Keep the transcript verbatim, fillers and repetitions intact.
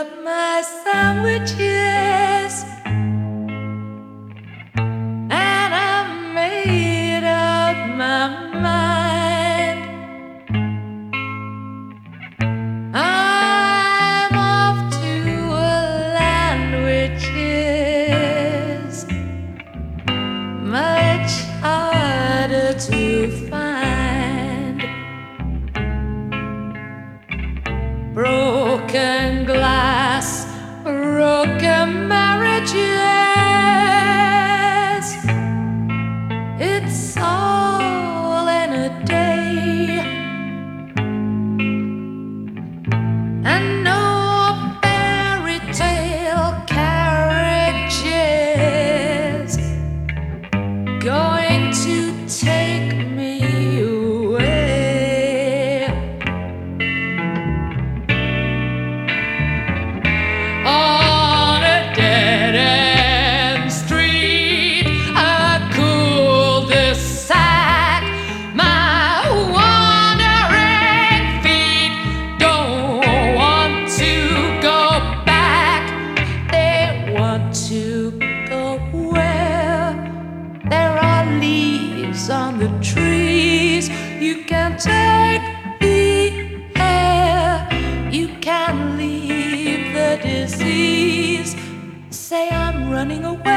up my sandwiches and I made up my mind. I'm off to a land which is much harder to find. Broken glass, broken marriages, it's all in a day. And no fairy tale carriages going to take me away. On a dead-end street, a cul-de-sac, my wandering feet don't want to go back. They want to go where there are leaves on the trees. You can take the air, you can leave the disease. Say I'm running away.